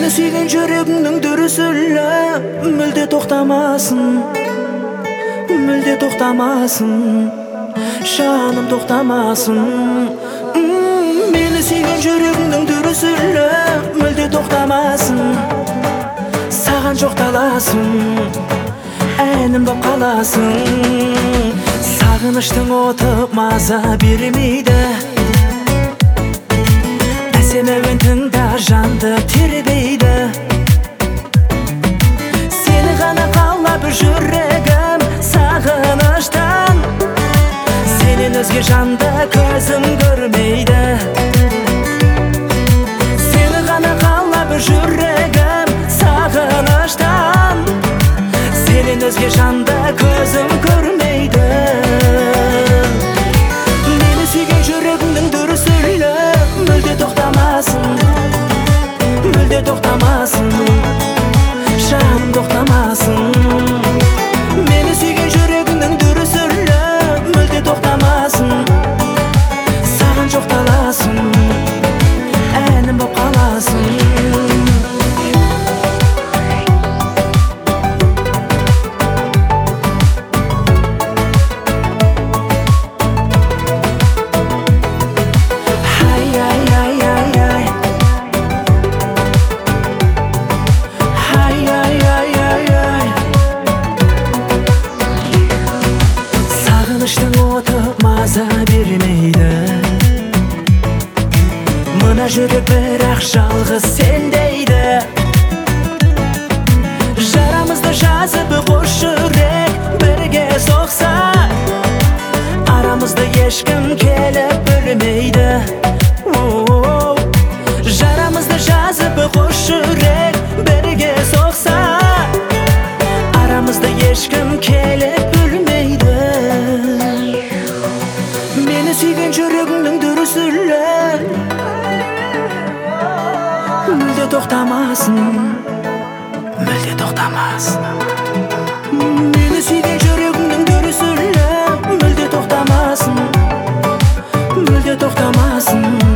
Meni suygan жүрегіңнің дүрсілі мүлде тоқтамасын, мүлде тоқтамасын, жаным тоқтамасын. Meni suygan жүрегіңнің дүрсілі мүлде тоқтамасын, саған жоқталасын, әнім боп қаласың. Сағыныштың оты маза бермейді, әсем әуен тыңда жанды тербейді. Сені ғана қалап жүрегім сағыныштан, сенен өзге жанды көзім көрмейді. Сені ғана қалап жүрегім сағыныштан, сенен өзге жанды көзім көрмейді. Мені сүйген жүрегіңнің дүрсілі мүлде тоқтамасын, мүлде тоқтамасын, жаным тоқтамасын. Мені сүйген жүрегіңнің дүрсілі мүлде тоқтамасын, саған жоқталасын, әнім боп қаласың. Сағыныштың оты маза бермейді, мына жүрек бірақ жалғыз сен дейді. Жарамызды жазып қос жүрек бірге соқса, арамызды ешкім келіп бөлмейді. Жарамызды жазып қос жүрек бірге соқса, арамызды ешкім келіп бөлмейді. Мені сүйген жүрегіңнің дүрсілі мүлде тоқтамасын, мүлде тоқтамасын. Мені сүйген жүрегіңнің дүрсілі мүлде тоқтамасын, мүлде тоқтамасын.